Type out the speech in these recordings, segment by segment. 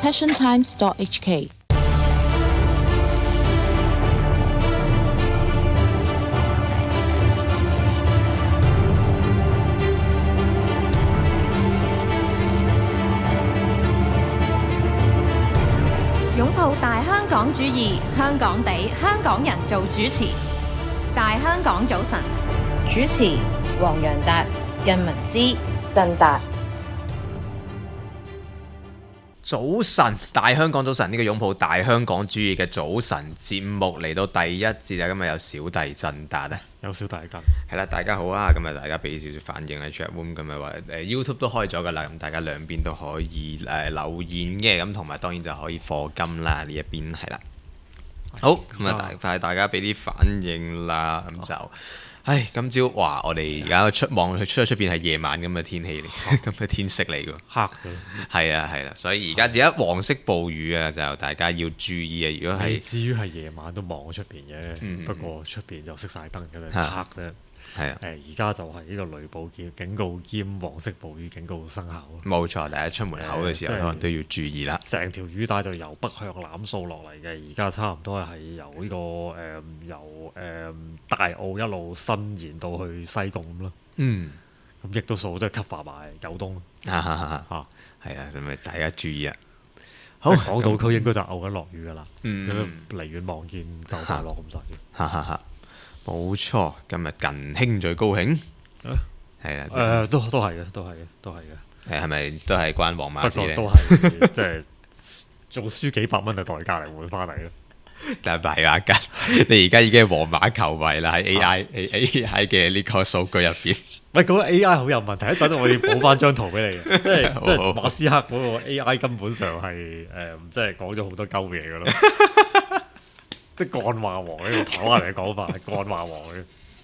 passiontimes.hk。 擁抱大香港主義，香港地，香港人做主持。大香港早晨， 主持黃洋達、靳文之、振達。 早晨，大香港早晨，呢個擁抱大香港主義嘅早晨節目嚟到第一節啊！今日有小弟振達啊， 有小弟跟係啦，大家好啊！今日大家俾少少反應喺 chat room，咁啊話YouTube 都開咗噶啦，咁大家兩邊都可以留言嘅，咁同埋當然就可以課金啦，呢一邊係啦。好，咁啊大家俾啲反應啦，咁就。唉，今朝哇！我哋而家出咗出邊係夜晚咁嘅天氣嚟，咁嘅天色嚟㗎， 黑嘅， 係啊，所以而家黃色暴雨啊，就大家要注意啊！如果係至於係夜晚都望出邊嘅，不過出邊就熄晒燈嘅啦，黑啫。 係啊， 而家就係呢個雷暴警告兼黃色暴雨警告生效。 冇錯，大家出門口嘅時候可能都要注意啦。 成條雨帶就由北向南掃落嚟嘅，而家差唔多係由呢個由大澳一路伸延到去西貢咁咯。咁亦都掃都係 cover 埋九東咯。 係啊，咁咪大家注意啊！好， 港島區應該就偶緊落雨㗎啦。離遠望見就快落咁滯。 冇錯，今日近興最高興，係啊，都係嘅。 係咪都係關皇馬事咧？ 不過都係即係做輸幾百蚊嘅代價嚟換翻嚟咯。 但係阿吉，你而家已經係皇馬球迷啦，喺 AI 嘅呢個數據入邊。 喂，嗰個 AI 好有問題，一陣我要補翻張圖俾你嘅，即係馬斯克嗰個 AI 根本上係即係講咗好多鳩嘢㗎咯。即係幹話王呢個台灣人嘅講法係幹話王嘅，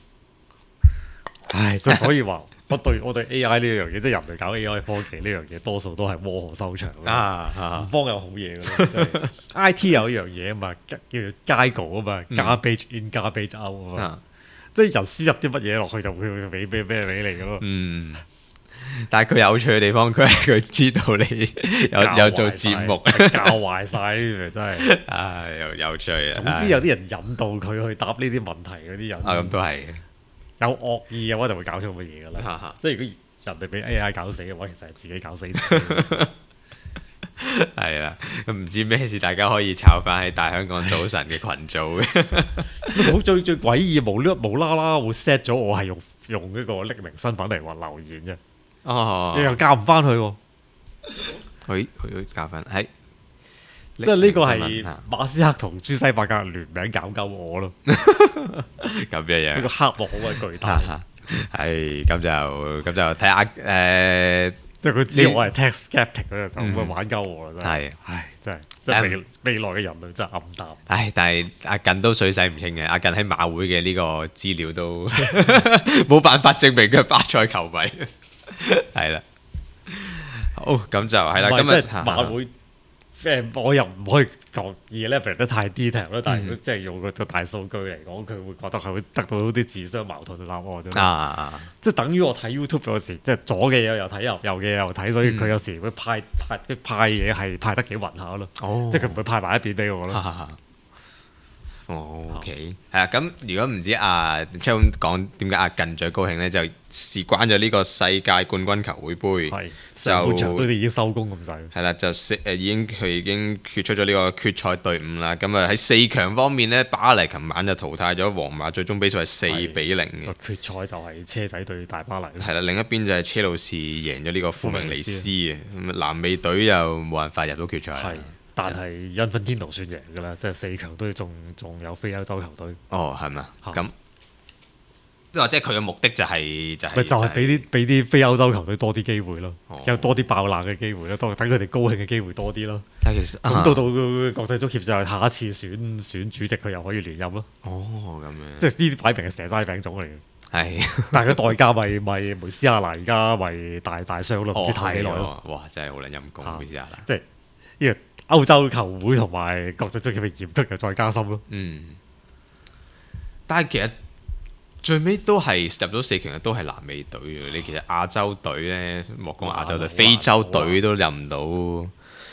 唉，即係所以話我對 AI 呢樣嘢，即係人哋搞 AI 科技呢樣嘢，多數都係窩河收場唔幫有好嘢嘅咯。IT 有一樣嘢啊嘛，叫做 GIGO 啊嘛，garbage in garbage out 啊嘛，即係人輸入啲乜嘢落去就會俾你嘅咯。 但係佢有趣嘅地方，佢知道你有做節目， 教壞晒呢啲咪真係， 唉，又有趣啊！ 總之有啲人引導佢去答呢啲問題嗰啲人， 咁都係有惡意嘅話就會搞出咁嘅嘢噶啦。即係如果人哋俾 AI 搞死嘅話，其實係自己搞死。 係啊，唔知咩事，大家可以抄翻喺大香港早晨嘅群組嘅。 好最詭異，無啦啦會 set 咗我係用呢個匿名身份嚟話留言啫。你又教唔翻佢喎？ 佢教翻係， 即係呢個係馬斯克同朱西伯格聯名搞鳩我咯。 咁樣呢個黑幕好鬼巨大。 係咁就睇下即係佢知我係 tech skeptic 嗰陣就咁玩鳩我啦。真係，唉，真係即係未來嘅人類真係暗淡。 唉，但係阿近都水洗唔清嘅，阿近喺馬會嘅呢個資料都冇辦法證明佢係巴塞球迷。係啦，好，咁就係啦。今日馬會我又唔可以講嘢咧，得太 detail 啦。但係如果即係用個大數據嚟講，佢會覺得係會得到啲自相矛盾嘅答案。即係等於我睇 YouTube 嗰時，即係左嘅嘢又睇，右嘅嘢又睇，所以佢有時會派嘢係派得幾勻下咯。即係佢唔會派埋一邊俾我咯。 OK，係啊，咁如果唔知阿 Chum 講點解阿近最高興咧，就事關咗呢個世界冠軍球會杯， 上半場都已經收工咁滯。 係啦，就佢已經決出咗呢個決賽隊伍啦。咁啊喺四強方面咧，巴黎琴晚就淘汰咗皇馬，最終比數係4-0嘅。 決賽就係車仔對大巴黎。 係啦，另一邊就係車路士贏咗呢個富明尼斯嘅，咁南美隊又冇辦法入到決賽。 但係因芬天奴算贏㗎啦，即係四強都仲有非歐洲球隊。 係咪？咁即係佢嘅目的就係俾啲非歐洲球隊多啲機會咯，有多啲爆冷嘅機會咯，等佢哋高興嘅機會多啲咯。 但係其實咁到國際足協就係下一次選主席，佢又可以連任咯。 咁樣即係呢啲擺明係蛇齋餅種嚟嘅。 係， 但係佢代價咪梅斯亞拿而家咪大傷咯，唔知睇幾耐咯。 哇！真係好撚陰功，梅斯亞拿。 即係呢個歐洲球會同埋國際足協嘅嚴肅又再加深咯。 但係其實最尾都係入到四強嘅都係南美隊嘅。你其實亞洲隊咧，莫講亞洲隊，非洲隊都入唔到。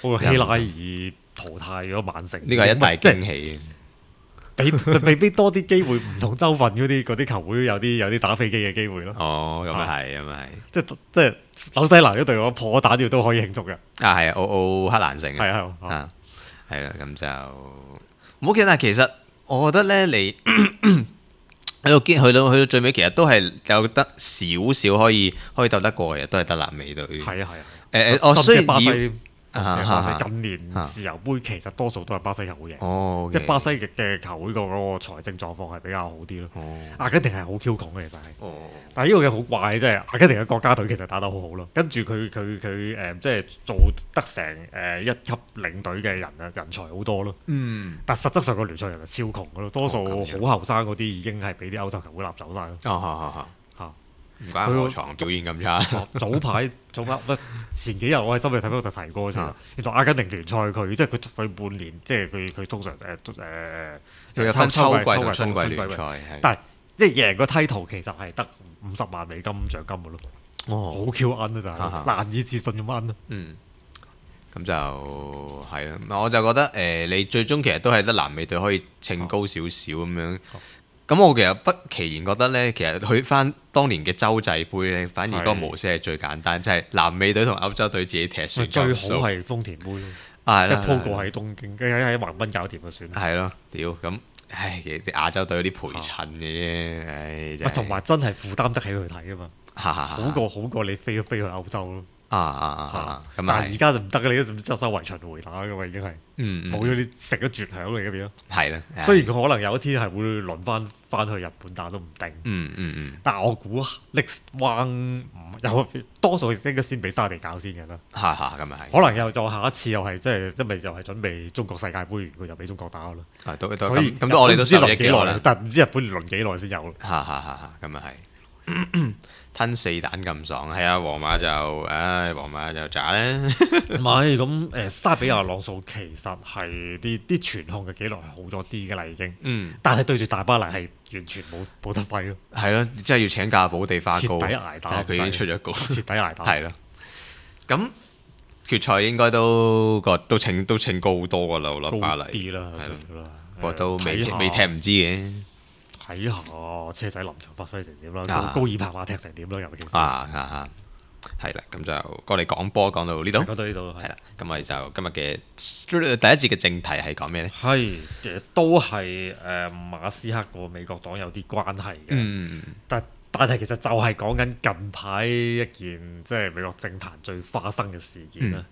個希拉爾淘汰咗曼城， 呢個係一大驚喜。 俾多啲機會唔同州份嗰啲球會有啲打飛機嘅機會咯。 哦，咁啊係，咁啊係。即係紐西蘭嗰隊我破蛋要都可以慶祝嘅。 啊係奧克蘭城啊。 係啦，咁就唔好記得。其實我覺得咧，你去到最尾，其實都係有得少少可以鬥得過嘅，都係得南美隊。 係啊。 我雖然巴西近年自由杯其實多數都係巴西球會贏，即係巴西嘅球會個財政狀況係比較好啲咯。阿根廷係好 Q 窮嘅其實係，但係呢個嘅好怪，即係阿根廷嘅國家隊其實打得好好咯。跟住佢即係做得成一級領隊嘅人才好多咯。但實質上個聯賽人係超窮嘅咯，多數好後生嗰啲已經係俾啲歐洲球會攬走晒咯。 唔怪佢床表現咁差。 早排前幾日我喺新聞睇到就提過先，原來阿根廷聯賽佢即係佢半年，即係佢通常有分秋季同春季聯賽， 但係即係贏個 title其實係得50萬美金獎金嘅咯。好 Q 奀啊，就係難以置信咁奀咯。 咁就係啦。我就覺得你最終其實都係得南美隊可以稱高少少咁樣。咁我其實不其然覺得咧，其實去翻當年嘅洲際杯咧，反而嗰個模式係最簡單，即係南美隊同歐洲隊自己踢算。 最好係豐田杯，一鋪過喺東京，喺橫濱搞掂就算。 係咯，屌咁，其實亞洲隊有啲陪襯嘅啫， 同埋真係負擔得起去睇啊嘛，好過你飛去歐洲咯。但係而家就唔得嘅，你都周周圍巡迴打嘅嘛，已經係冇咗啲食咗絕響嚟嘅變咗。 係啦， 雖然佢可能有一天係會輪翻去日本打都唔定。但係我估 next one 有多數應該先俾沙地搞先嘅啦。 咁咪係。 可能又再下一次又係即係因為又係準備中國世界盃完，佢就俾中國打咯。 所以咁我哋都知輪幾耐， 但係唔知日本輪幾耐先有咯。 咁咪係。吞4蛋咁爽，係啊！皇馬就渣咧。 唔係咁沙比亞朗素其實係啲傳控嘅記錄係好咗啲嘅啦，已經。但係對住大巴黎係完全冇得揮咯。 係咯，即係要請假保地花膏。 徹底捱打， 佢已經出咗稿。 徹底捱打。 係咯。咁決賽應該都稱高好多噶啦，我諗巴黎。 啲啦， 係咯。不過都未踢唔知嘅。 睇下車仔臨場發揮成點啦，高爾帕馬踢成點啦，尤其是係啦，咁就我哋講波講到呢度， 講到呢度係啦，咁我哋就今日嘅第一節嘅正題係講咩咧？ 係都係馬斯克個美國黨有啲關係嘅，但係其實就係講緊近排一件即係美國政壇最花生嘅事件啦。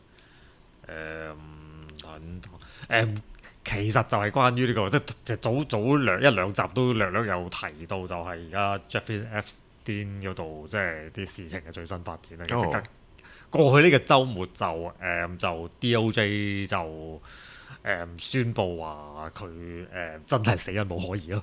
其實就係關於呢個，即係早一兩集都略有提到，就係而家 Jeffrey Epstein 嗰度，即係啲事情嘅最新發展啦。過去呢個週末就 DOJ 就宣布話佢真係死因冇可疑咯。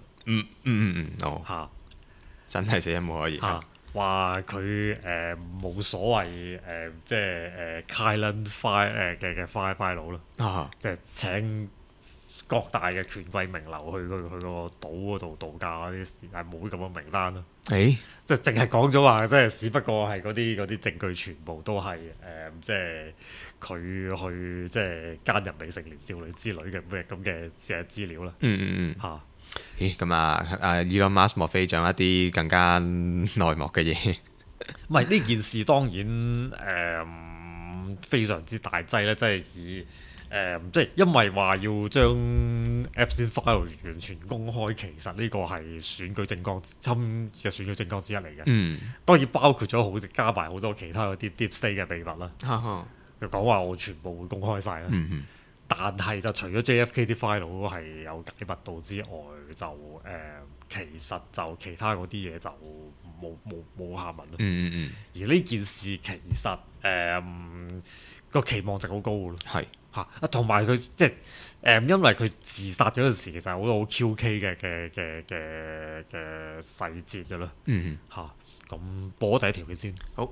真係死因冇可疑。 話佢冇所謂即係Kyle File 嘅 file 啦，即係請各大嘅權貴名流去個島嗰度度假嗰啲事，係冇咁嘅名單咯。即係淨係講咗話，即係只不過係嗰啲證據全部都係即係佢去即係奸淫未成年少女之類嘅咩咁嘅資料啦。 咁Elon Musk 莫非仲有一啲更加內幕嘅嘢？ 唔係呢件事當然非常之大劑咧，即係以。即係因為話要將 Epstein file 完全公開，其實呢個係選舉政綱侵嘅選舉政綱之一嚟嘅。當然包括咗加埋好多其他嗰啲 deep state 嘅秘密啦。就講話我全部會公開晒啦。但係就除咗 JFK 啲 file 係有解密度之外，就其實就其他嗰啲嘢就冇下文咯。而呢件事其實個期望值好高嘅咯。同埋佢即係因為佢自殺嗰陣時，其實好多好 QK 嘅細節嘅啦。咁播第一條嘅先。好。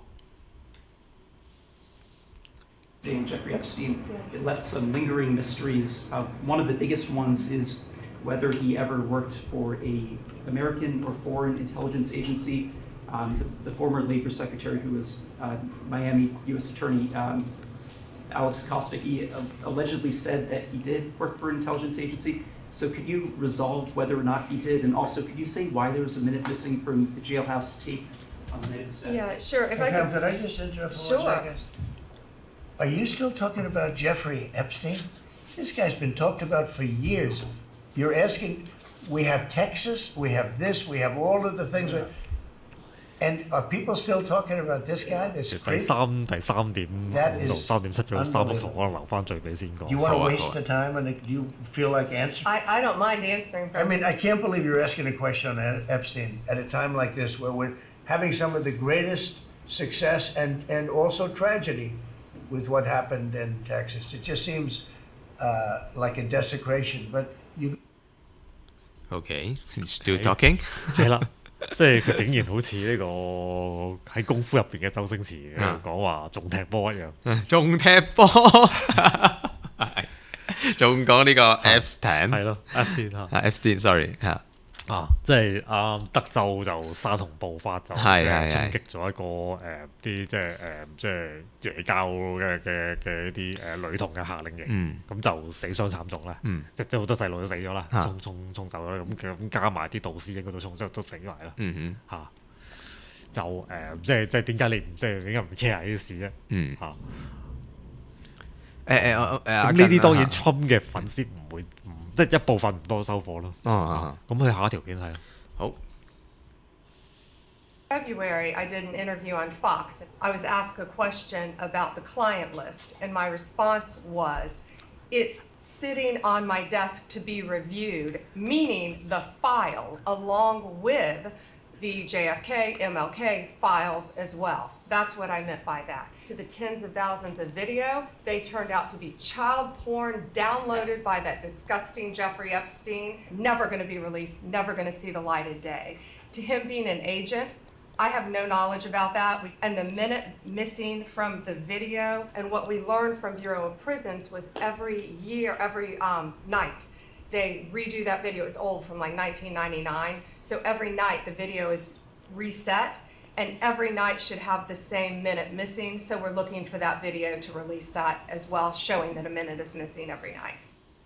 Jeffrey Epstein, it left some lingering mysteries. One of the biggest ones is whether he ever worked for an American or foreign intelligence agency. The former Labor Secretary, who was Miami U.S. Attorney Alex Kostic, he allegedly said that he did work for an intelligence agency. So could you resolve whether or not he did? And also, could you say why there was a minute missing from the jailhouse tape on the night of the stabbing? Yeah, sure. If I Pam, could, could I just interrupt for Sure. 1 second? Are you still talking about Jeffrey Epstein? This guy's been talked about for years. You're asking, we have Texas, we have this, we have all of the things. And are people still talking about this guy, this 第 creep? 三點 That 同 is 3.7嗰三幅圖， unbelievable. 可能留翻最尾先 Do you 講。 want to 好啊， waste 好啊。 the time and do you feel like answering? I don't mind answering. I mean, I can't believe you're asking a question on Epstein at a time like this where we're having some of the greatest success and also tragedy with what happened in Texas. It just seems like a desecration, but you Okay, still talking 係啦，即係佢竟然好似呢個喺功夫入邊嘅周星馳講話仲踢波一樣， 仲踢波，仲講呢個 Epstein 係咯 Epstein 嚇。 Epstein，sorry 嚇。 即係德州就沙蟲暴發就係衝擊咗一個啲即係耶教嘅一啲女童嘅夏令營，咁就死傷慘重啦，即係好多細路都死咗啦，衝走咗啦，咁加埋啲導師應該都死埋啦，嚇就即係點解你唔 care 呢啲事啫？嚇咁呢啲當然 Trump 嘅粉絲唔會即係一部分唔多收貨咯。咁去下一條片係好。 February, I did an interview on Fox. I was asked a question about the client list, and my response was, it's sitting on my desk to be reviewed, meaning the file along with the JFK, MLK files as well. That's what I meant by that. To the tens of thousands of video, they turned out to be child porn downloaded by that disgusting Jeffrey Epstein, never going to be released, never going to see the light of day. To him being an agent, I have no knowledge about that. And the minute missing from the video, and what we learned from Bureau of Prisons was every night, they redo that video. It's old, from like 1999. So every night the video is reset, and every night should have the same minute missing. So we're looking for that video to release that as well, showing that a minute is missing every night.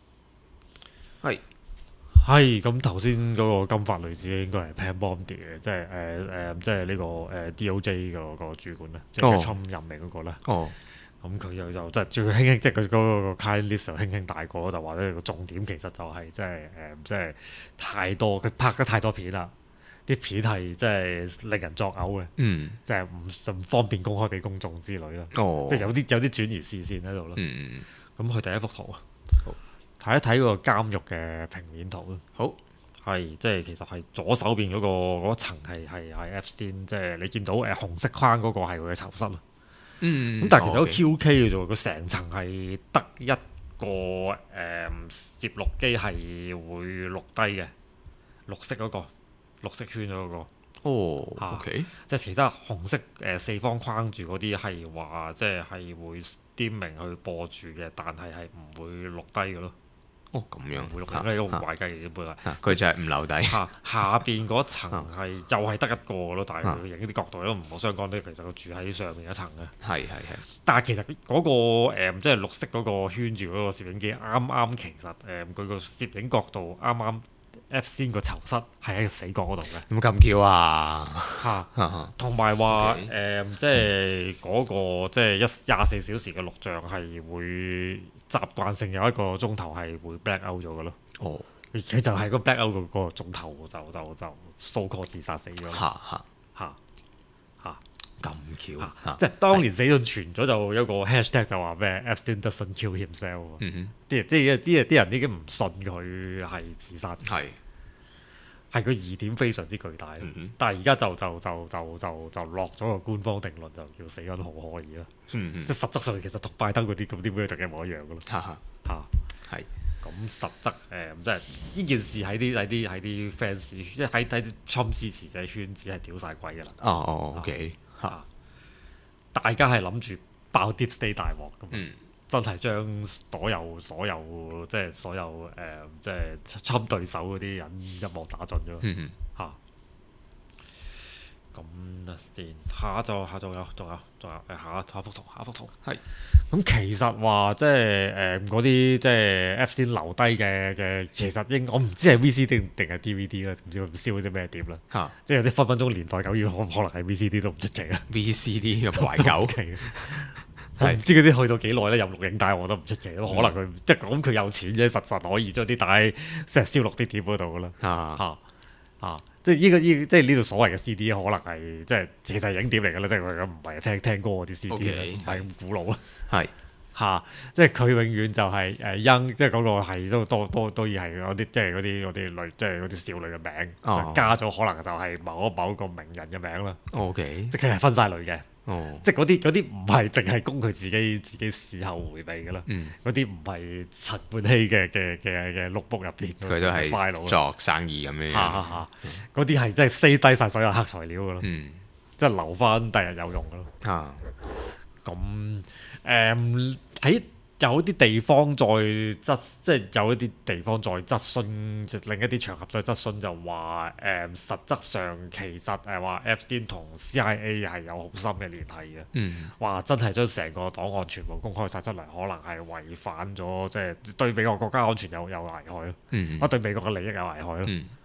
係咁頭先嗰個金髮女子應該係 Pam Bondi 嘅，即係呢個DOJ 個主管咧，即係 Trump 任命嗰個咧。咁佢就即係最輕輕，即係佢嗰個 client list 就輕輕大過，就話咧個重點其實就係即係太多，佢拍得太多片啦，啲片係即係令人作嘔嘅，即係唔方便公開俾公眾之類啦。即係有啲轉移視線喺度咯。咁佢第一幅圖啊，睇一睇嗰個監獄嘅平面圖咯。 好， 係即係其實係左手邊嗰層係 Epstein， 即係你見到紅色框嗰個係佢嘅囚室咯。咁但係其實都 QK 嘅啫喎，佢成層係得一個攝錄機係會錄低嘅，綠色嗰個，綠色圈嗰個。 OK， 即係其他紅色四方框住嗰啲係話即係會 streaming 去播住嘅，但係唔會錄低嘅咯。 咁樣唔會錄低，呢個唔怪雞嘅本來。 佢就係唔留底。 下邊嗰層係就係得一個咯，但係佢影啲角度都唔好相干咧。其實佢住喺上面一層嘅。係。但係其實嗰個即係綠色嗰個圈住嗰個攝影機，啱其實佢個攝影角度啱 Epstein 個囚室係喺死角嗰度嘅。 咁巧啊！ 同埋話即係嗰個即係24小時嘅錄像係會習慣性有一個鐘頭係會 black out 咗嘅咯。佢就係個 black out 嗰個鐘頭就 so call 自殺死咗。 咁巧即係當年死訊傳咗就有個 hashtag 就話咩 Epstein doesn't kill himself。啲人已經唔信佢係自殺。係個疑點非常之巨大，但係而家就落咗個官方定論，就叫死因何可疑啦。即係實質上其實同拜登嗰啲咁啲 verdict 一模一樣嘅咯。係咁實質即係呢件事喺啲 fans， 即係喺啲 Trump 支持者圈子係屌晒鬼㗎啦。 OK 大家係諗住爆 Deep State 大鑊㗎嘛。真係將所有即係所有即係Trump對手嗰啲人一網打盡咗。咁先，下仲有下幅圖。 係咁其實話即係嗰啲即係 Epstein 留低嘅，其實我唔知係 VCD 定係 DVD 啦，唔知佢燒啲咩碟啦。即係有啲分分鐘年代久遠，可能係 VCD 都唔出奇啦。 VCD 咁懷舊期，我唔知嗰啲去到幾耐咧，有錄影帶我都唔出奇咯。可能佢即係講佢有錢啫，實可以將啲帶即係燒落啲碟嗰度噶啦。即係即係呢度所謂嘅 CD 可能係即係其實係影碟嚟㗎啦，即係佢咁唔係聽歌嗰啲 CD 唔係咁古老啦。係即係佢永遠就係Young，即係嗰個係都要係嗰啲即係嗰啲女即係嗰啲少女嘅名，加咗可能就係某一個名人嘅名啦。即係佢係分晒類嘅。即係嗰啲唔係淨係供佢自己事後回味㗎啦。嗰啲唔係陳冠希嘅 notebook 入邊， 佢都係作生意咁樣。 嗰啲係真係 save 低晒所有黑材料㗎咯。即係留翻第日有用㗎咯。咁喺有啲地方再即係有一啲地方再質詢，另一啲場合再質詢就話實質上其實話 Epstein 同 CIA 係有好深嘅聯繫嘅。話真係將成個檔案全部公開晒出嚟，可能係違反咗即係對美國國家安全有危害咯。我對美國嘅利益有危害咯。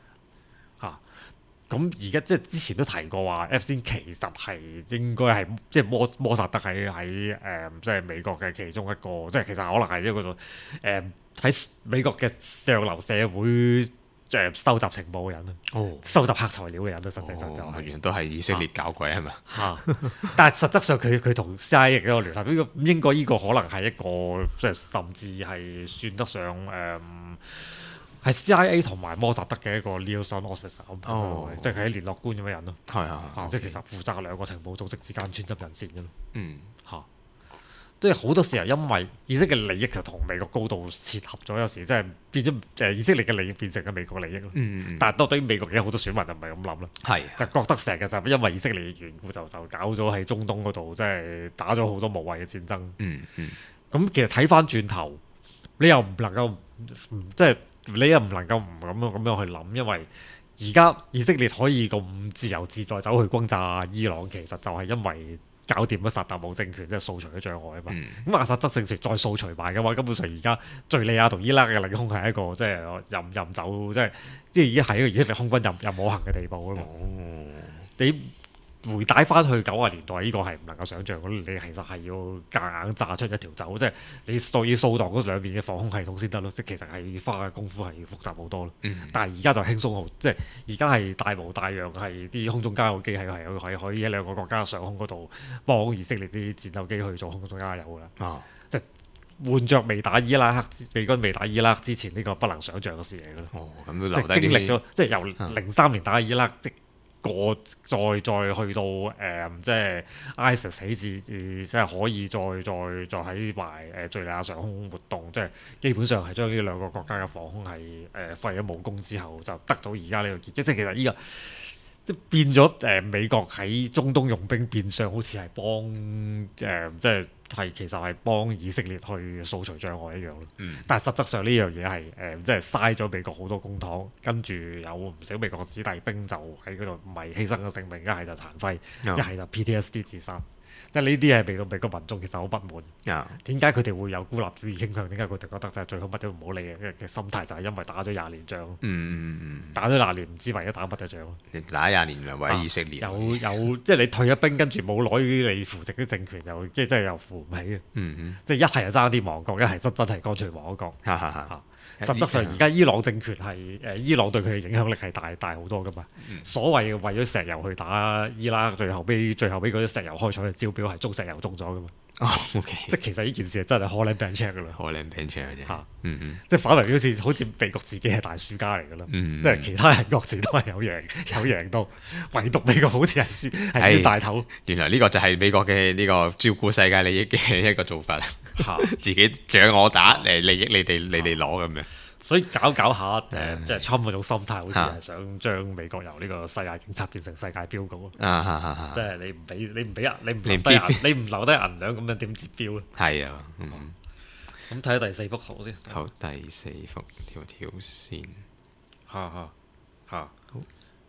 咁而家即係之前都提過話 Epstein 其實係應該係即係摩薩德喺即係美國嘅其中一個，即係其實可能係一個喺美國嘅上流社會收集情報嘅人收集黑材料嘅人都實際上就係原來都係以色列搞鬼係咪？ 但係實質上佢同 CIA 嘅一個聯繫，應該呢個可能係一個即係甚至係算得上係 CIA 同埋摩薩德嘅一個 liaison officer，即係佢喺聯絡官咁嘅人咯。即係其實負責兩個情報組織之間穿針引線嘅咯。即係好多時候因為以色列嘅利益就同美國高度切合咗，有時即係變咗以色列嘅利益變成咗美國利益咯。但係對於美國嘅好多選民就唔係咁諗啦。就覺得成日就因為以色列嘅緣故就搞咗喺中東嗰度，即係打咗好多無謂嘅戰爭。咁其實睇翻轉頭，你又唔能夠即係。你又唔能夠唔咁樣去諗，因為而家以色列可以咁自由自在走去轟炸伊朗，其實就係因為搞掂咗薩達姆政權，即係掃除咗障礙啊嘛。咁阿薩德政權再掃除埋嘅話，根本上而家敍利亞同伊拉克嘅領空係一個即係任走，即係已經係一個以色列空軍任我行嘅地步啊嘛。你回帶翻去90年代，呢個係唔能夠想像嘅。你其實係要夾硬炸出一條走，即係你要掃蕩嗰兩邊嘅防空系統先得咯。即係其實係花嘅功夫係要複雜好多咯。但係而家就輕鬆好，即係而家係大模大樣，係啲空中加油機係可以喺兩個國家嘅上空嗰度幫以色列啲戰鬥機去做空中加油㗎啦。即係換着未打伊拉克，美軍未打伊拉克之前，呢個不能想像嘅事嚟㗎咯。 咁都留低啲經歷咗，即係由03年打伊拉克。再去到即係 ISIS 起自即係可以再喺埋敍利亞上空活動，即係基本上係將呢兩個國家嘅防空係廢咗武功之後，就得到而家呢個結果。即係其實呢個即係變咗美國喺中東用兵，變相好似係幫即係其實係幫以色列去掃除障礙一樣咯。但係實質上呢樣嘢係即係嘥咗美國好多公帑，跟住有唔少美國子弟兵就喺嗰度唔係犧牲咗性命，一係就殘廢，一係就 PTSD 自殺。即係呢啲係令到美國民眾其實好不滿。點解佢哋會有孤立主義傾向？點解佢哋覺得就係最好乜都唔好理嘅心態？就係因為打咗20年仗。打咗20年唔知為咗打乜嘅仗。 打20年嚟為以色列。 有即係你退咗兵，跟住冇攞你扶植啲政權，又即係又扶唔起嘅。即係一係就爭啲亡國，一係真係乾脆亡咗國。實質上而家伊朗政權係伊朗對佢嘅影響力係大好多噶嘛。所謂為咗石油去打伊拉克，最後尾嗰啲石油開採嘅招標係中石油中咗噶嘛。即係其實呢件事係真係 Holland Bank check 噶啦。 Holland Bank check 嘅啫。 即係反為好似美國自己係大輸家嚟噶啦。即係其他人各自都係有贏到，唯獨美國好似係輸，係大頭。 原來呢個就係美國嘅呢個照顧世界利益嘅一個做法。自己獎我打利益你哋攞咁樣。 所以搞下即係 Trump 嗰種心態，好似係想將美國由呢個世界警察變成世界標局。即係你唔留低銀兩，咁樣點接標咧？ 係啊。 咁睇下第4幅圖先。 好，第4幅條線。 好。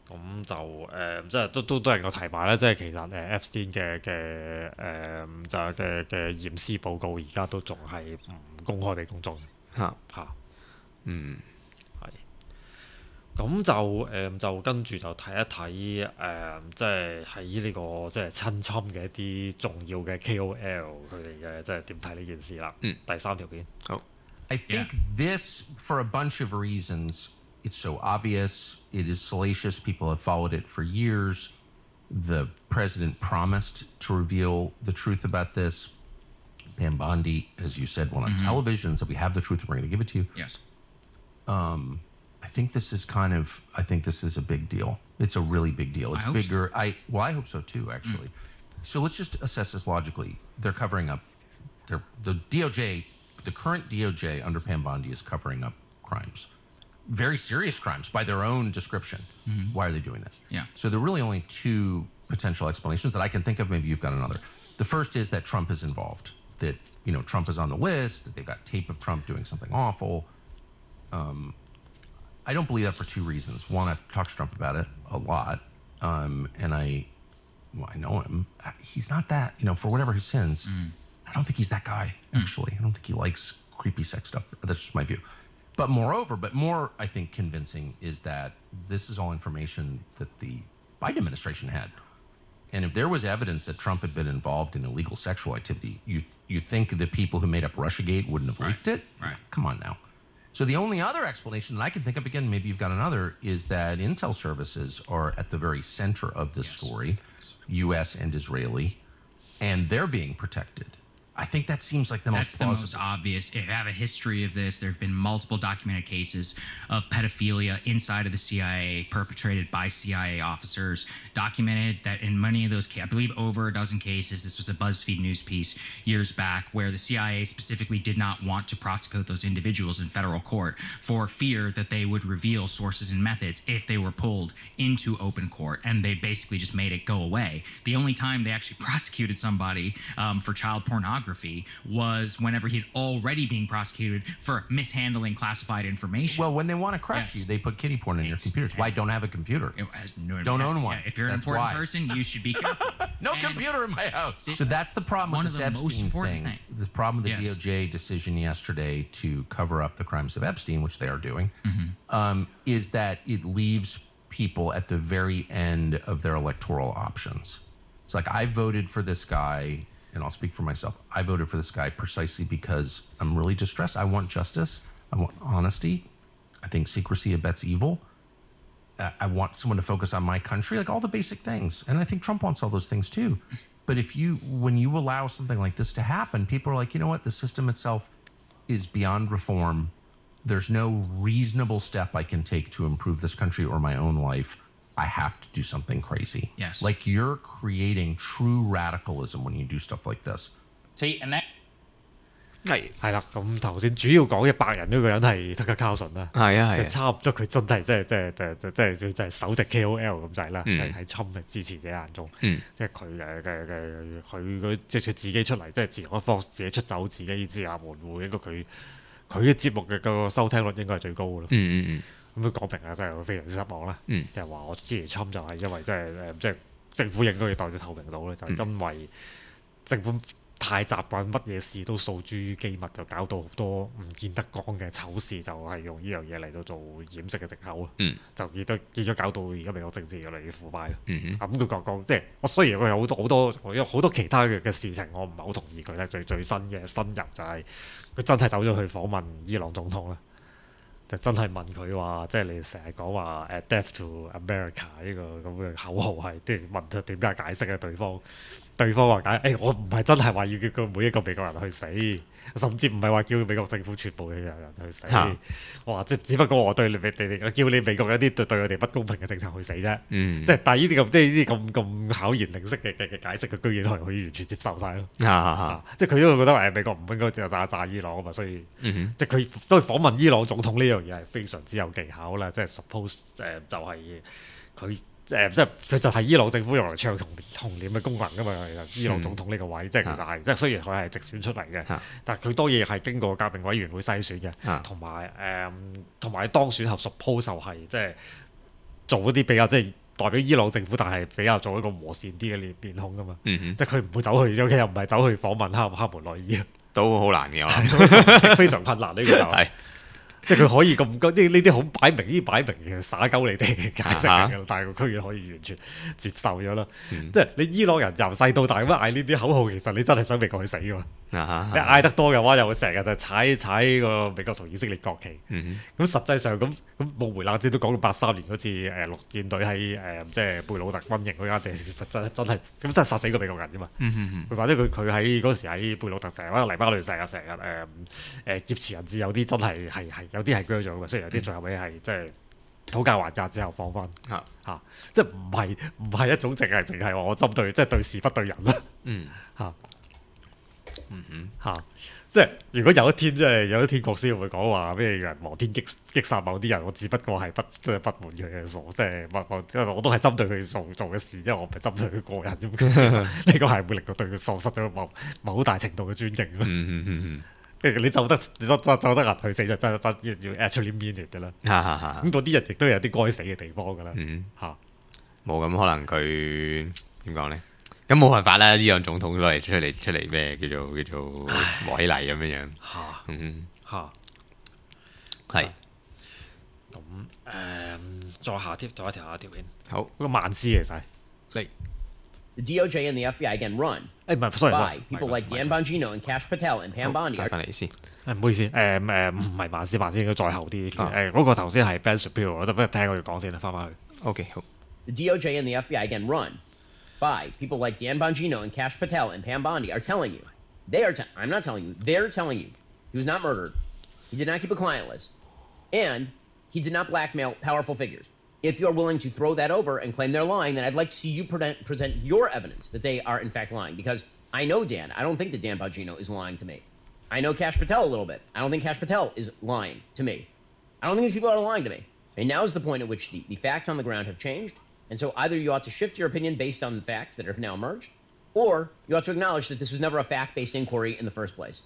咁就即係都能夠提埋咧，即係其實Epstein 嘅就嘅驗屍報告而家都仲係唔公開俾公眾嚇， 嗯， 係。咁就跟住就睇一睇即係喺呢個即係親侵嘅一啲重要嘅 KOL 佢哋嘅即係點睇呢件事啦。第3條片。好。 I think this, for a bunch of reasons, it's so obvious, it is salacious, people have followed it for years. The president promised to reveal the truth about this. Pam Bondi, as you said, went on television, said we have the truth and we're going to give it to you. Yes. I think this is a big deal. It's a really big deal. It's bigger. So. I hope so too, actually. So let's just assess this logically. They're covering up, the DOJ, the current DOJ under Pam Bondi is covering up crimes. Very serious crimes by their own description. Why are they doing that? Yeah. So there are really only 2 potential explanations that I can think of. Maybe you've got another. The first is that Trump is involved. That, Trump is on the list, that they've got tape of Trump doing something awful. I don't believe that for 2 reasons. One, I've talked to Trump about it a lot. And I know him. He's not that, for whatever his sins, I don't think he's that guy, actually. I don't think he likes creepy sex stuff. That's just my view. But more, I think, convincing is that this is all information that the Biden administration had. And if there was evidence that Trump had been involved in illegal sexual activity, you think the people who made up Russiagate wouldn't have leaked it? Right. Come on now. So the only other explanation that I can think of, again, maybe you've got another, is that intel services are at the very center of this story, U.S. and Israeli, and they're being protected. I think that seems like the most plausible. That's the most obvious. If you have a history of this, there have been multiple documented cases of pedophilia inside of the CIA perpetrated by CIA officers, documented that in many of those cases, I believe over a dozen cases, this was a BuzzFeed news piece years back, where the CIA specifically did not want to prosecute those individuals in federal court for fear that they would reveal sources and methods if they were pulled into open court, and they basically just made it go away. The only time they actually prosecuted somebody for child pornography was whenever he'd already been prosecuted for mishandling classified information. Well, when they want to crush you, they put kiddie porn in your computers. Why don't have a computer? Don't own one. If you're an important person, you should be careful. No computer in my house. So that's the problem with this Epstein thing. The problem with the DOJ decision yesterday to cover up the crimes of Epstein, which they are doing, is that it leaves people at the very end of their electoral options. It's like, I voted for this guy, and I'll speak for myself. I voted for this guy precisely because I'm really distressed. I want justice. I want honesty. I think secrecy abets evil. I want someone to focus on my country, like all the basic things. And I think Trump wants all those things too. But when you allow something like this to happen, people are like, you know what? The system itself is beyond reform. There's no reasonable step I can take to improve this country or my own life. I have to do something crazy. Yes. Like, you're creating true radicalism when you do stuff like this. See, and that 係啦，咁頭先主要講嘅白人呢個人係 Tucker Carlson 啦，就差唔多佢真係即係首席 KOL 咁滯啦，喺侵嘅支持者眼中，即係佢即係佢自己出嚟，即係自由一方，自己出走，自己自立門戶，應該佢嘅節目嘅個收聽率應該係最高嘅咯。咁佢講明啦，真係非常之失望啦。就係話我支持侵就係因為即係政府應該要帶咗透明度咧，就係因為政府太習慣乜嘢事都訴諸於機密，就搞到好多唔見得光嘅醜事，就係用呢樣嘢嚟到做掩飾嘅藉口咯。就結咗搞到而家美國政治越嚟越腐敗咯。咁佢講即係我雖然佢有好多其他嘅事情，我唔係好同意佢咧。最新嘅深入就係佢真係走咗去訪問伊朗總統啦。就真係問佢話，即係你成日講話Death to America 呢個咁嘅口號係，即係問佢點解解釋嘅對方話我唔係真係話要叫佢每一個美國人去死，甚至唔係話叫美國政府全部嘅人去死。我話只不過我對你叫你美國一啲對我哋不公平嘅政策去死啫。即係但係呢啲咁巧言令色嘅解釋，佢居然可以完全接受晒咯。即係佢都覺得美國唔應該就炸伊朗啊嘛，所以即係佢都訪問伊朗總統呢樣嘢係非常之有技巧啦。即係 suppose 就係佢。即係佢就係伊朗政府用嚟唱紅臉嘅功能㗎嘛，其實伊朗總統呢個位，即係其實係即係雖然佢係直選出嚟嘅，但係佢多嘢係經過革命委員會篩選嘅，同埋當選後 suppose 就係即係做一啲比較即係代表伊朗政府，但係比較做一個和善啲嘅面孔噶嘛。即係佢唔會走去，尤其又唔係走去訪問哈梅內伊， 都好難嘅， 非常困難呢個就係。即係佢可以咁呢啲好擺明，呢擺明嘅耍鳩你哋嘅解釋嚟嘅，但係佢居然可以完全接受咗啦。即係你伊朗人由細到大咁樣嗌呢啲口號，其實你真係想美國去死㗎嘛？你嗌得多嘅話，又會成日就踩個美國同以色列國旗。咁實際上咁冇梅冷戰都講到83年嗰次陸戰隊喺即係貝魯特軍營嗰間地，實真係咁真係殺死個美國人啫嘛。或者佢喺嗰時喺貝魯特成日喺黎巴嫩成日劫持人質，有啲真係有啲係鋸咗嘅，雖然有啲最後尾係即係討價還價之後放翻嚇，即係唔係一種淨係話我針對即係對事不對人啦。即係如果有一天即係有一天國師會講話咩人望天擊殺某啲人，我只不過係即係不滿佢嘅傻，即係我都係針對佢做嘅事，即係我唔係針對佢個人咁。呢個係會令到對佢喪失咗某好大程度嘅尊敬咯。你就得人去死就真要 actually mean it 嘅啦。咁嗰啲人亦都有啲該死嘅地方㗎啦。 冇咁可能佢點講咧？咁冇辦法啦！伊朗總統攞嚟出嚟咩叫做和稀泥咁樣樣。係。 咁再下貼，再一條片。 好， 嗰個萬斯其實嚟。 The DOJ and the FBI again run by people like Dan Bongino and Kash Patel and Pam Bondi. 翻嚟先， 唔好意思，唔係萬斯應該再後啲。嗰個頭先係 Ben Shapiro， 我就不如聽佢講先啦，翻返去。 OK， 好。 The DOJ and the FBI again run by people like Dan Bongino and Kash Patel and Pam Bondi are telling you, I'm not telling you, they're telling you he was not murdered, he did not keep a client list, and he did not blackmail powerful figures. If you're willing to throw that over and claim they're lying, then I'd like to see you present your evidence that they are in fact lying. Because I know Dan. I don't think that Dan Bongino is lying to me. I know Kash Patel a little bit. I don't think Kash Patel is lying to me. I don't think these people are lying to me. And now is the point at which the facts on the ground have changed. And so either you ought to shift your opinion based on the facts that have now emerged, or you ought to acknowledge that this was never a fact-based inquiry in the first place.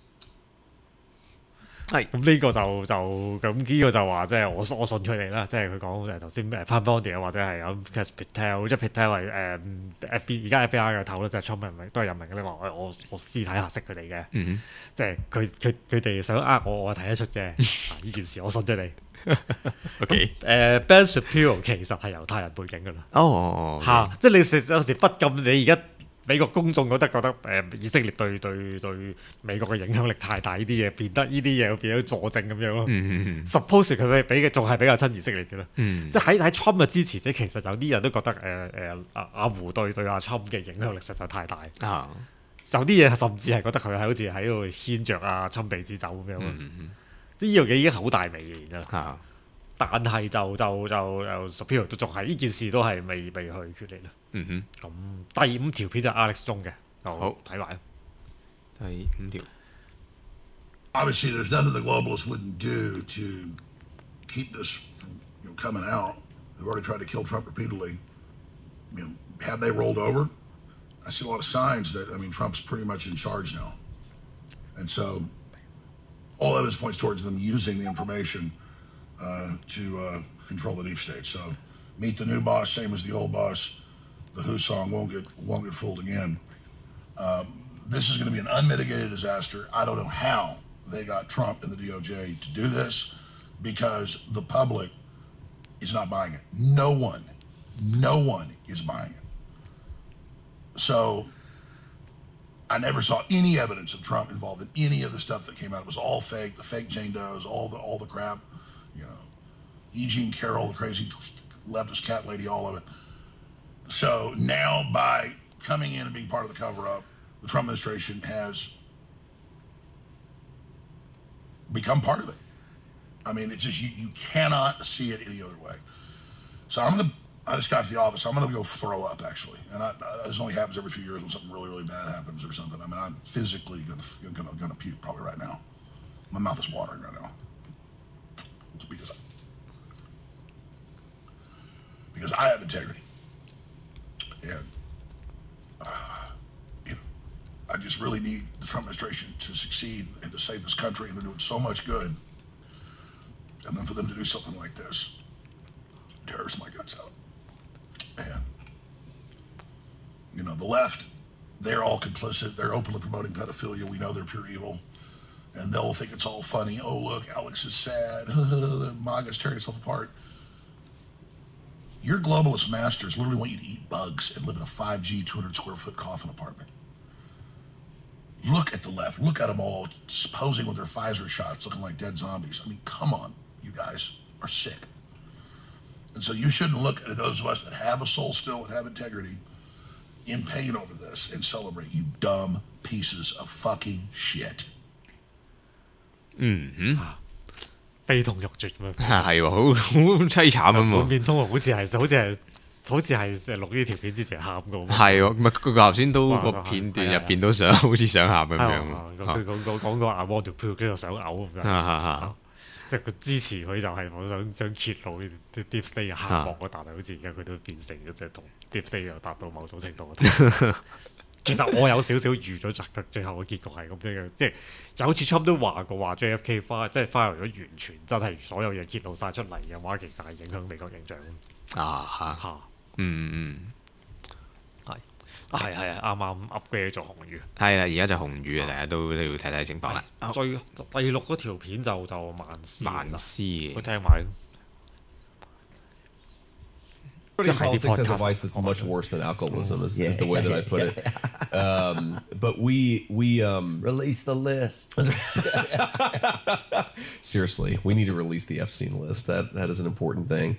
係咁呢個咁呢個就話即係我信佢哋啦，即係佢講頭先Pam Bondi或者係咁 Kash Patel， 即係 Patel 係而家 FBI 嘅頭咧，就係 Trump 都係任命嘅。你話我私底下識佢哋嘅，即係佢哋想我睇得出嘅呢件事，我信咗你。 OK， Ben Shapiro 其實係猶太人背景㗎啦。嚇，即係你有時不禁你而家。美國公眾覺得以色列對美國嘅影響力太大，呢啲嘢變咗佐證咁樣咯。Suppose 佢仲係比較親以色列嘅啦。即係喺 Trump 嘅支持者，其實有啲人都覺得阿胡對阿 Trump 嘅影響力實在太大。有啲嘢甚至係覺得佢係好似喺度牽着阿 Trump 鼻子走咁樣。即係呢樣嘢已經好大味嘅而家。但係就 Shapiro 都仲係呢件事都係未去決定啦。咁第5條片就 Alex 中嘅，好睇埋。 第5條。 Obviously, there's nothing the globalists wouldn't do to keep this from coming out. They've already tried to kill Trump repeatedly. Have they rolled over? I see a lot of signs that Trump's pretty much in charge now, and so all evidence points towards them using the information to control the deep state. So meet the new boss, same as the old boss. The Who song won't get fooled again. This is going to be an unmitigated disaster. I don't know how they got Trump and the DOJ to do this, because the public is not buying it. No one is buying it. So I never saw any evidence of Trump involved in any of the stuff that came out. It was all fake. The fake Jane Does, all the crap. E. Jean Carroll, the crazy leftist cat lady, all of it. So now, by coming in and being part of the cover-up, the Trump administration has become part of it. It's just you cannot see it any other way. So I just got to the office. I'm gonna go throw up, actually, and this only happens every few years when something really, really bad happens or something. I'm physically gonna puke probably right now. My mouth is watering right now because I have integrity, and I just really need the Trump administration to succeed and to save this country, and they're doing so much good, and then for them to do something like this tears my guts out. And, the left, they're all complicit. They're openly promoting pedophilia. We know they're pure evil. And they'll think it's all funny. Oh, look, Alex is sad. The MAGA's tearing itself apart. Your globalist masters literally want you to eat bugs and live in a 5G 200 square foot coffin apartment. Look at the left. Look at them all posing with their Pfizer shots, looking like dead zombies. I mean, come on. You guys are sick. And so you shouldn't look at those of us that have a soul still and have integrity in pain over this and celebrate, you dumb pieces of fucking shit. 悲痛欲絕咁樣。 係喎，好凄慘啊嘛！ 滿面通紅，好似係錄呢條片之前喊過。 係喎，唔係佢頭先都個片段入邊都想好似想喊咁樣。 佢講過 I want to puke，跟住想嘔咁樣。即係佢支持佢就係我想揭露啲 Deep State 嘅黑幕，但係好似而家佢都變成咗即係同 Deep State 又達到某種程度嘅。其實我有少少預咗最後嘅結局係咁樣嘅，即係有次 Trump 都話過話 JFK 即係 file 咗完全真係所有嘢揭露晒出嚟嘅話，其實係影響美國形象。係啱啱 upgrade 做紅魚。 係啦，而家就紅魚啊，大家都要睇睇情況啦。 第六嗰條片就萬斯嘅，我聽埋。 Politics has a vice that's much worse than alcoholism, is the way that I put it. But we release the list. Seriously, we need to release the Epstein list. That is an important thing.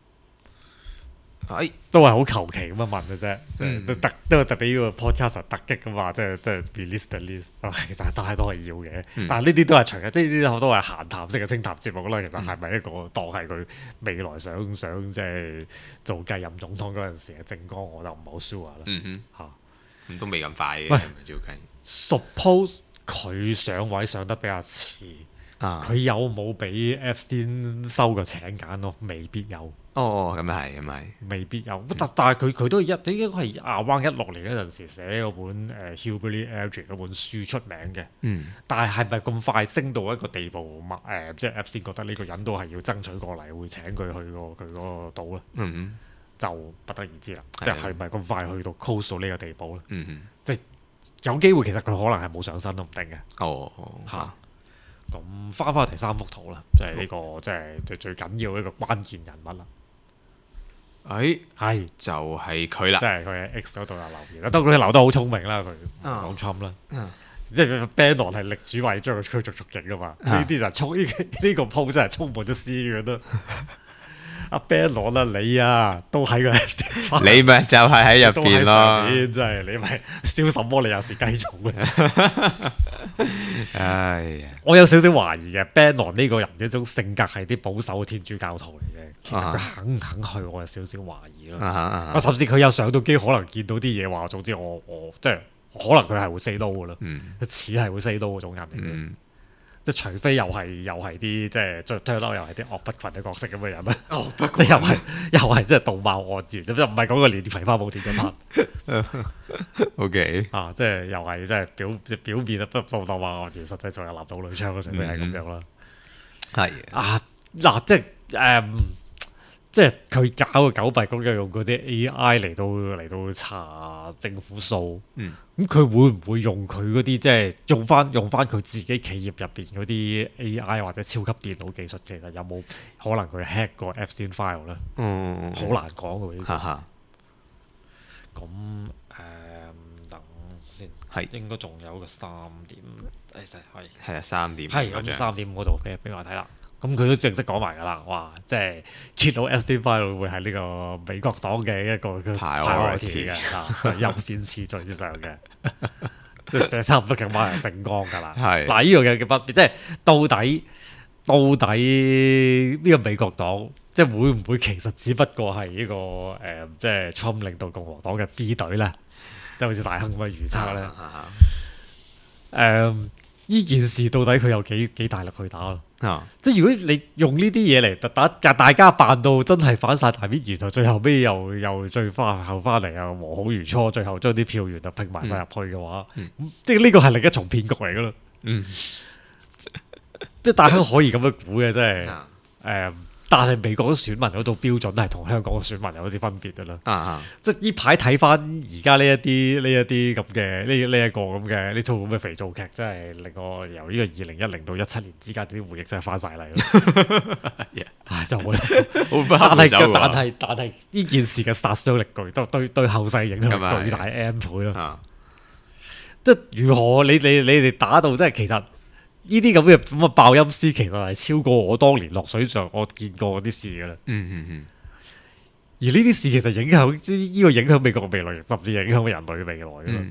都係好求其咁樣問嘅啫，都係特別呢個 podcast 突擊噶嘛，即係 release the list， 其實大家都係要嘅，但係呢啲都係除嘅，即係呢啲都係閒談式嘅清談節目啦。其實係咪一個當係佢未來想即係做繼任總統嗰陣時嘅政綱，我就唔係好 sure 啦。 咁都未咁快嘅，照計。 Suppose 佢上位上得比較遲，佢有冇俾 Epstein 收個請柬咯？未必有。 咁咪係， 未必有。但係佢都應該係2016年嗰陣時寫嗰本Hillbilly Elegy 嗰本書出名嘅。但係咪咁快升到一個地步？即係 Epstein 覺得呢個人都係要爭取過嚟，會請佢去佢嗰個島咧？就不得而知啦。即係咪咁快去到 close 到呢個地步咧？即係有機會，其實佢可能係冇上身都唔定嘅。咁翻第三幅圖啦，即係呢個即係最緊要一個關鍵人物啦。 就係佢啦， 即係佢喺 X 嗰度有留言啦，當然佢留得好聰明啦，佢講 Trump 啦，即係 Bannon 係力主為將佢驅逐出境噶嘛，呢啲就呢個 post 真係充滿咗私怨啦。阿 Bannon 啦，你啊都喺個， 你咪就係喺入邊咯， 真係你咪燒什麼你又是雞蟲嘅。我有少少懷疑嘅 Bannon 呢個人一種性格係啲保守嘅天主教徒嚟嘅，其實佢肯唔肯去，我有少少懷疑咯。甚至佢有上到機，可能見到啲嘢話，總之我即係可能佢係會 say no 嘅咯，似係會 say no 嗰種人嚟嘅。即係除非又係啲即係turn out又係啲惡不群嘅角色咁嘅人咧，即係又係即係道貌岸然，咁就唔係講個連皮花冇斷咗拍。 OK 即係又係即係表面啊不道貌岸然，實際上又立到女槍嗰陣，佢係咁樣啦。係即係佢搞個狗幣咁樣用嗰啲 AI 嚟到查政府數，咁佢會唔會用佢嗰啲即係用翻佢自己企業入邊嗰啲 AI 或者超級電腦技術？其實有冇可能佢 hack 個 Epstein file 咧？好難講嘅呢個。咁等先，應該仲有個3點， 係3點， 係咁3點嗰度俾我睇啦。咁佢都正式講埋㗎啦，哇！即係揭到 Epstein file 會係呢個美國黨嘅一個 priority 嘅優先次序之上嘅，即係寫差唔多咁多人政綱㗎啦。嗱，呢個嘅不即係到底呢個美國黨即係會唔會其實只不過係呢個即係 Trump 領導共和黨嘅 B 隊咧？即係好似大亨咁嘅預測咧。呢件事到底佢有幾大力去打咯？即係如果你用呢啲嘢嚟打，大家扮到真係反晒大面，然後最後尾又最後翻嚟又和好如初，最後將啲票源就拼埋晒入去嘅話，即係呢個係另一重騙局嚟噶咯。即係大家可以咁樣估嘅，即係但係美國嘅選民嗰度標準係同香港嘅選民有啲分別㗎啦。即係呢排睇翻而家呢一啲咁嘅呢一個咁嘅呢套咁嘅肥皂劇，真係令我由呢個2010到17年之間啲回憶真係翻晒嚟咯。就好但係呢件事嘅殺傷力巨，對後世影響巨大 N 倍咯。即係如何你哋打到即係其實。呢啲咁嘅爆音師其實係超過我當年落水上我見過嗰啲事㗎啦。而呢啲事其實影響呢個影響美國嘅未來，甚至影響人類嘅未來㗎嘛。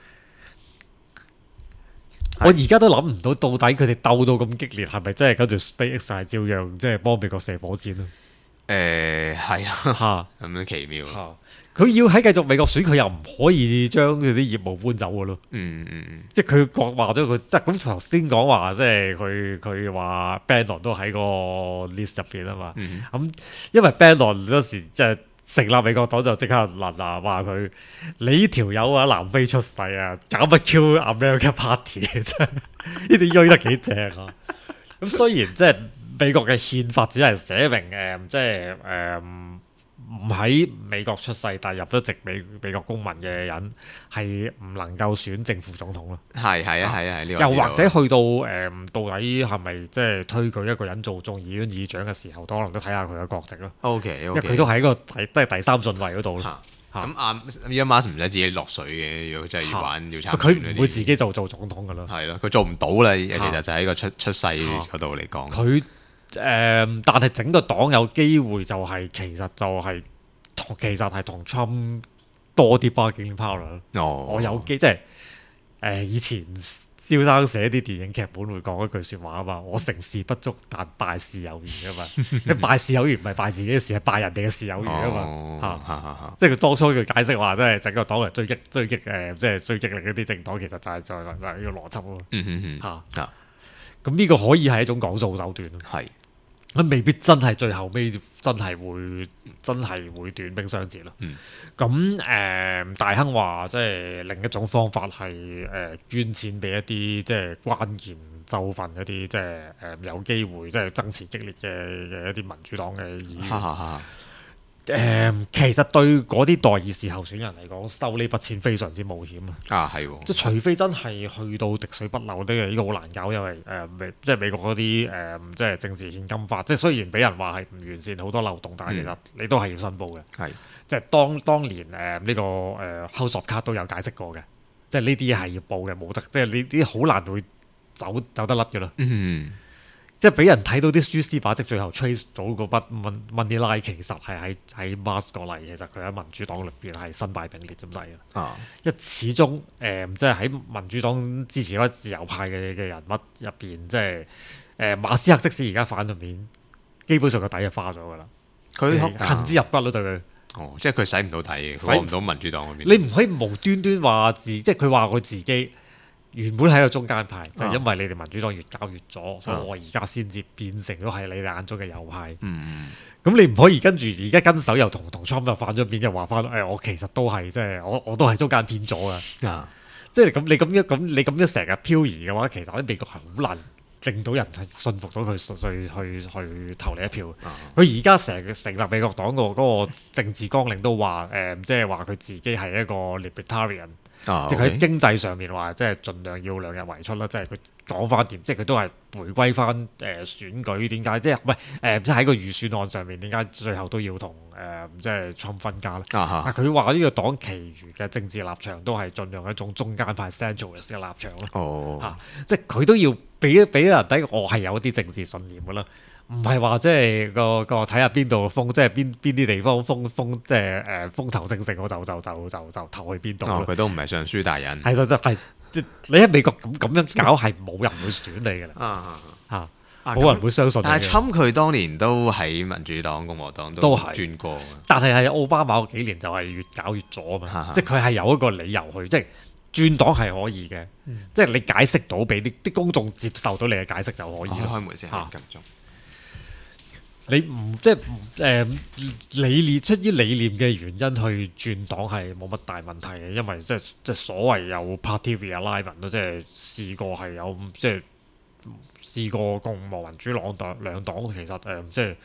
我而家都諗唔到到底佢哋鬥到咁激烈，係咪真係跟住 SpaceX 係照樣即係幫美國射火箭咯？ 係啊，咁樣奇妙。 佢要喺繼續美國選，佢又唔可以將佢啲業務搬走嘅咯。即係佢話咗佢，即係咁頭先講話，即係佢話 Bannon 都喺個 list 入邊啊嘛。咁因為 Bannon 嗰時即係成立美國黨就即刻嗱話佢，你呢條友啊南非出世啊，搞乜 Q American Party 啫？呢啲追得幾正啊！咁雖然即係美國嘅憲法只係寫明即係唔喺美國出世但係入咗籍美國公民嘅人係唔能夠選正副總統咯。 係又或者去到到底係咪即係推舉一個人做眾議院議長嘅時候，可能都睇下佢嘅國籍咯。因為佢都喺一個都係第三順位嗰度咯。 咁Elon Musk唔使自己落水嘅，如果真係要玩要參選佢唔會自己做總統噶咯。 係咯，佢做唔到啦。其實就喺個出世嗰度嚟講。 佢但係整個黨有機會就係其實係同 Trump 多啲 bargaining power 咯。我有機即係以前蕭生寫啲電影劇本會講一句説話啊嘛，我成事不足，但敗事有餘啊嘛。敗事有餘唔係敗自己嘅事，係敗人哋嘅事有餘啊嘛。即係佢當初佢解釋話，即係整個黨嚟追擊即係追擊另一啲政黨，其實就係呢個邏輯咯。咁呢個可以係一種講數手段咯。佢未必真係最後尾真係會短兵相接咯。大亨話即係另一種方法係捐錢俾一啲即係關鍵州份一啲即係有機會即係爭持激烈嘅一啲民主黨嘅議員。其實對嗰啲代議士候選人嚟講，收呢筆錢非常之冒險即係除非真係去到滴水不漏呢個好難搞，因為即係美國嗰啲即係政治獻金法，即係雖然俾人話係唔完善，好多漏洞，但係其實你都係要申報嘅。即係當年呢個House of Cards都有解釋過嘅，即係呢啲係要報嘅，冇得即係呢啲好難會走得甩嘅咯。即係俾人睇到啲蛛絲馬跡，最後 trace 到嗰筆 money line 其實係喺 Musk 過嚟，其實佢喺民主黨裏邊係身敗名裂咁滯嘅。因為始終即係喺民主黨支持嗰自由派嘅人物入邊，即係馬斯克即使而家反咗面，基本上個底係花咗㗎啦。佢恨之入骨咯對佢。 即係佢洗唔到底嘅，佢幫唔到民主黨嗰邊。 你唔可以無端端話即係佢話佢自己。原本係一個中間派，就係因為你哋民主黨越搞越左，所以我而家先至變成咗係你哋眼中嘅右派。咁你唔可以跟住而家跟手又同 Trump 又反咗面，又話翻我其實都係即係我都係中間偏左㗎。即係你咁樣成日漂移嘅話，其實喺美國係好難令到人係信服到佢去投你一票。佢而家成立美國黨嗰個政治綱領都話即係話佢自己係一個 libertarian。即係佢喺經濟上面話，即係盡量要量入為出啦。即係佢講翻掂，即係佢都係回歸翻選舉點解？即係唔係即係喺個預算案上面點解最後都要同即係 Trump 分家咧？但佢話呢個黨其餘嘅政治立場都係盡量一種中間派 centralist 嘅立場咯。即係佢都要俾人睇，我係有一啲政治信念㗎啦。唔係話即係個睇下邊度風，即係邊啲地方風即係風頭正盛，我就投去邊度。 佢都唔係尚書大人。 係係你喺美國咁樣搞係冇人會選你㗎啦。冇人會相信你。 但係Trump佢當年都喺民主黨、共和黨都轉過。 但係奧巴馬嗰幾年就係越搞越左啊嘛。即係佢係有一個理由去，即係轉黨係可以嘅。即係你解釋到俾啲公眾接受到你嘅解釋就可以。 開門先嚇。 你唔即係出於理念嘅原因去轉黨係冇乜大問題嘅，因為即係所謂有 party realignment 咯，即係試過係有即係試過共和民主兩黨其實即係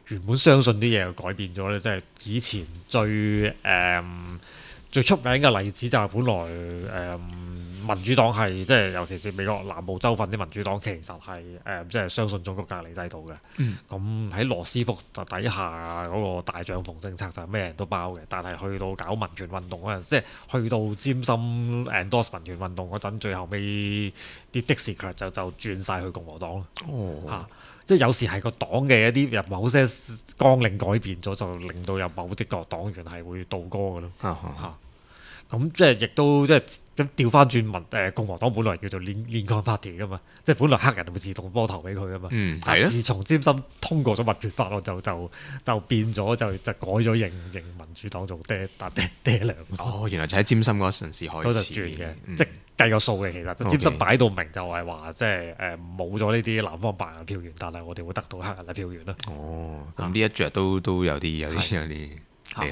原本相信啲嘢又改變咗咧，即係以前最出名嘅例子就係本來民主黨係即係尤其是美國南部州份啲民主黨其實係即係相信種族隔離制度嘅。咁喺羅斯福底下嗰個大帳篷政策就係咩人都包嘅，但係去到搞民權運動嗰陣，即係去到尖心 endorse 民權運動嗰陣，最後尾啲的士強就轉晒去共和黨咯。即係有時係個黨嘅一啲某些綱領改變咗，就令到有某啲個黨員係會倒戈嘅咯。咁即係亦都即係咁調翻轉共和黨本來叫做 Lincoln Party 噶嘛，即係本來黑人會自動波投俾佢噶嘛。但係自從尖心通過咗民權法案就變咗就改咗認民主黨做爹娘。 原來就喺尖心嗰陣時開始轉嘅，即係計個數嘅其實。尖心擺到明就係話即係冇咗呢啲南方白人票源，但係我哋會得到黑人嘅票源啦。 咁呢一著都有啲厲害。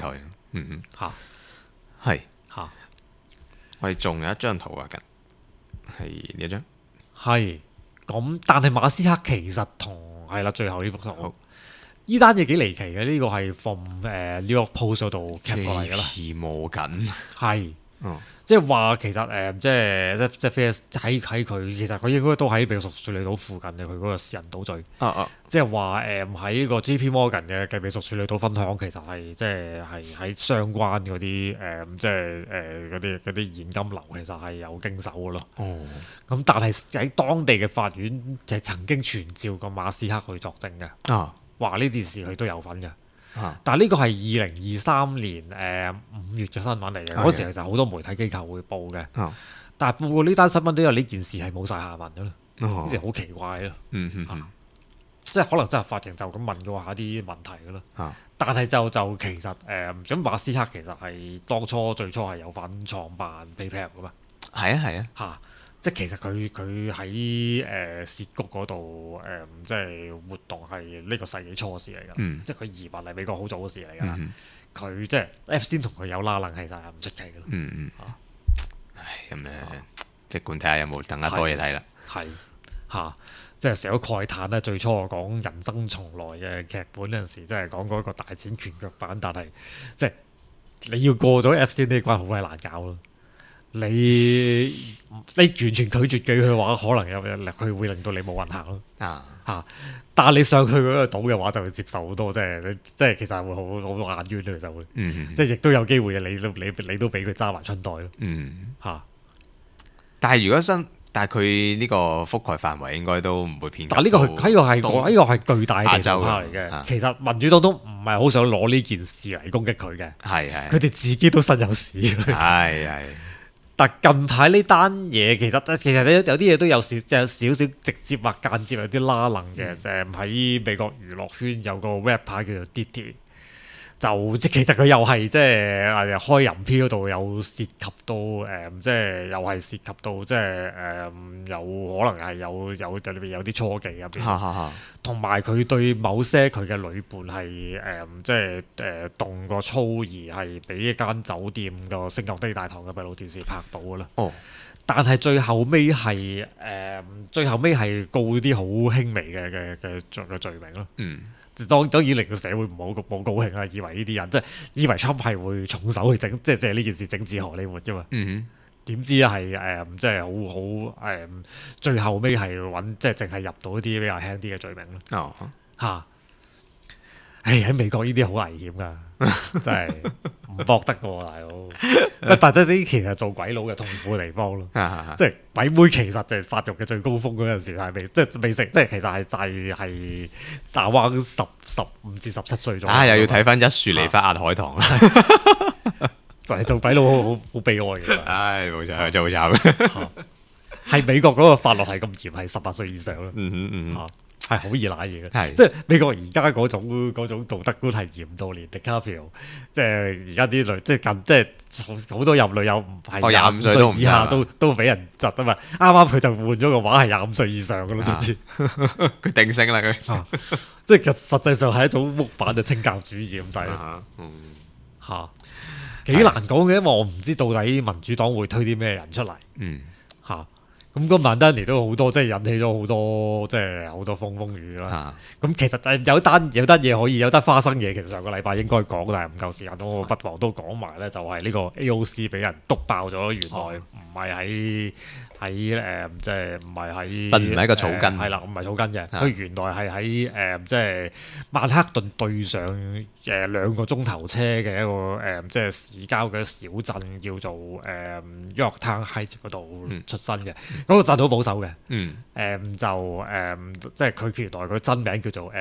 係。我哋仲有一張圖啊，係呢一張。 係咁，但係馬斯克其實係啦，最後呢幅圖，呢單嘢幾離奇嘅。呢個係 from New York Post 嗰度 cap 過嚟㗎啦。奇摩緊係，即係話其實即係喺佢其實佢應該都喺美國處理島附近嘅佢嗰個私人島嶼。即係話喺個 JP Morgan 嘅美國處理島分享，其實係即係喺相關嗰啲即係嗰啲現金流其實係有經手嘅咯。咁但係喺當地嘅法院就曾經傳召過馬斯克去作證嘅。話呢件事佢都有份嘅。但係呢個係2023年5月嘅新聞嚟嘅，嗰時就好多媒體機構會報嘅。但係報過呢單新聞都有呢件事係冇晒下文嘅啦，呢件好奇怪咯。即係可能真係法庭就咁問過下啲問題嘅咯。但係就其實咁馬斯克其實係最初係有份創辦 PayPal 嘅嘛。係啊。即係其實佢喺涉谷嗰度即係活動係呢個世紀初事嚟㗎。即係佢移民嚟美國好早嘅事嚟㗎啦。佢即係 Epstein 同佢有拉楞，其實係唔出奇嘅咯。 咁即管睇下有冇更加多嘢睇啦。 即係成個慨嘆咧。最初我講人生重來嘅劇本嗰陣時，即係講嗰個大展拳腳版，但係即係你要過咗 Epstein 呢關好鬼難搞咯。你完全拒絕佢話，可能佢會令到你冇運行咯。但係你上去嗰個島嘅話，就會接受好多，即係其實會好多眼冤咯，就會。即係亦都有機會嘅，你都俾佢揸埋春袋咯。 但係佢呢個覆蓋範圍應該都唔會偏。 但係呢個係巨大嘅地圖炮嚟嘅。其實民主黨都唔係好想攞呢件事嚟攻擊佢嘅。佢哋自己都身有屎。但近排呢單嘢其實有啲嘢都有少少直接或間接有啲拉楞嘅。喺美國娛樂圈有個 rapper 叫做 Diddy， 就其實佢又係即係開人 P 嗰度有涉及到即係又係涉及到即係有可能係有裏邊有啲初技入邊，同埋佢對某些佢嘅女伴係即係動過粗而係俾一間酒店個星級低大堂嘅閉路電視拍到㗎啦。但係最後尾係告啲好輕微嘅罪名咯。當然令到社會唔好高興啦，以為呢啲人即係以為 Trump 係會重手去整，即係呢件事整治荷里活啫嘛。點知係即係好最後尾係揾即係淨係入到啲比較輕啲嘅罪名咯。喺美國呢啲好危險㗎，真係唔搏得㗎喎，大佬。但係呢啲其實做鬼佬嘅痛苦嘅地方咯，即係鬼妹其實就係發育嘅最高峰嗰陣時係未成，即係其實係大灣15至17歲左右。 又要睇翻一樹梨花壓海棠啦， 就係做鬼佬好悲哀嘅。 冇錯，真係好慘。 係美國嗰個法律係咁嚴，係18歲以上咯。係好易賴嘢嘅，即係美國而家嗰種道德觀係嚴到連 DiCaprio，即係而家啲女，即係好多入女友唔係25歲以下都俾人窒啊嘛。啱啱佢就換咗個話係25歲以上嘅咯，知唔知？ 佢定性啦佢， 即係實際上係一種木板嘅清教主義咁滯咯。幾難講嘅，因為我唔知到底民主黨會推啲咩人出嚟。 咁個曼丹尼都好多，即係引起咗好多，即係好多風雨啦。咁其實有單嘢可以有單花生嘢，其實上個禮拜應該講，但係唔夠時間，我不妨都講埋咧，就係呢個 AOC 俾人篤爆咗，原來唔係喺即係唔係喺並唔係一個草根， 係啦，唔係草根嘅，佢原來係喺即係曼克頓對上2個鐘頭車嘅一個即係市郊嘅小鎮，叫做Yorktown Heights 嗰度出生嘅。嗰個鎮好保守嘅，即係佢原來佢真名叫做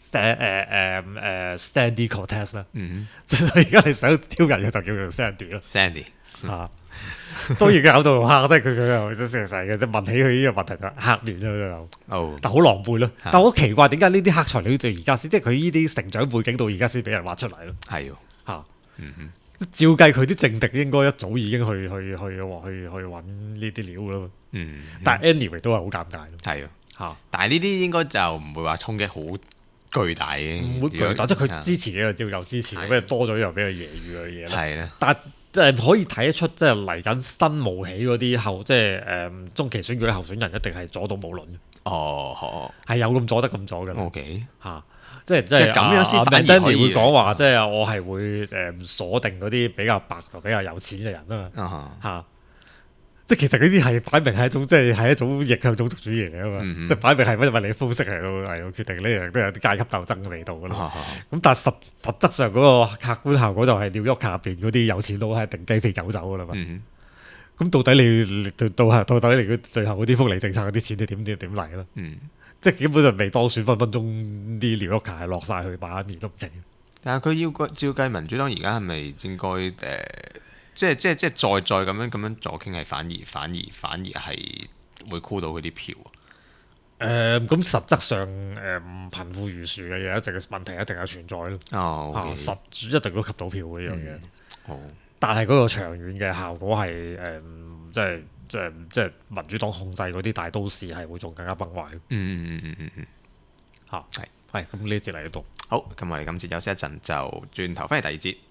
Sandy Cortez 啦，所以而家你想挑人嘅就叫做 Sandy 咯 ，Sandy 當然佢搞到黑，即係佢又成日嘅，問起佢呢個問題就黑面咯，但好狼狽咯。但好奇怪，點解呢啲黑材料到而家先，即係佢呢啲成長背景到而家先俾人挖出嚟咯？ 係照計佢啲政敵應該一早已經去揾呢啲料咯。但係 anyway 都係好尷尬咯。 係但係呢啲應該就唔會話衝擊好巨大嘅， 唔會巨大，即係佢支持嘅照舊支持，不過多咗又比較揶揄嘅嘢啦。 係啦， 但係即係可以睇得出，即係嚟緊新冒起嗰啲即係中期選舉候選人一定係阻到冇輪。係有咁阻得咁阻嘅。 OK 即係咁樣先反而可以會講話，即係我係會鎖定嗰啲比較白就比較有錢嘅人啊嘛。即係其實呢啲係擺明係一種，即係一種逆向種族主義嚟啊嘛。即係擺明係因為你膚色嚟到決定呢樣都有啲階級鬥爭嘅味道㗎啦。咁但係實質上嗰個客觀效果就係紐約入邊嗰啲有錢佬係定雞飛狗走㗎啦嘛。咁到底你最後嗰啲福利政策嗰啲錢你點嚟咧？即係基本上未當選，分分鐘啲紐約卡係落晒去把面都唔停。 但係佢要照計民主黨而家係咪應該即係再咁樣左傾係反而係會箍到佢啲票咁實質上貧富懸殊嘅嘢一定問題一定係存在咯。一定都吸到票嘅呢樣嘢。但係嗰個長遠嘅效果係即係民主黨控制嗰啲大都市係會仲更加崩壞。係咁呢節嚟到。 好，咁我哋今次休息一陣，就轉頭翻嚟第二節。